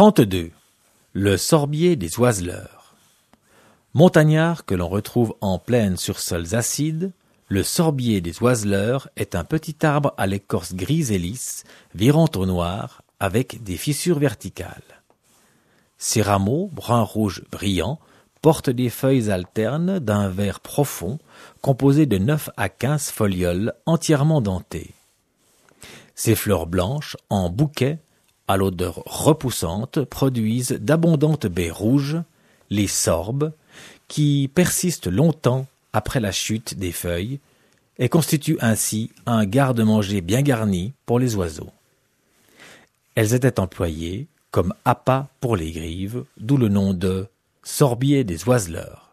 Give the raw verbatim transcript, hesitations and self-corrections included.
trente-deux. Le sorbier des oiseleurs. Montagnard que l'on retrouve en plaine sur sols acides, le sorbier des oiseleurs est un petit arbre à l'écorce grise et lisse, virant au noir, avec des fissures verticales. Ses rameaux, brun-rouge brillants, portent des feuilles alternes d'un vert profond, composées de neuf à quinze folioles entièrement dentées. Ces fleurs blanches, en bouquet, à l'odeur repoussante, produisent d'abondantes baies rouges, les sorbes, qui persistent longtemps après la chute des feuilles et constituent ainsi un garde-manger bien garni pour les oiseaux. Elles étaient employées comme appât pour les grives, d'où le nom de sorbier des oiseleurs.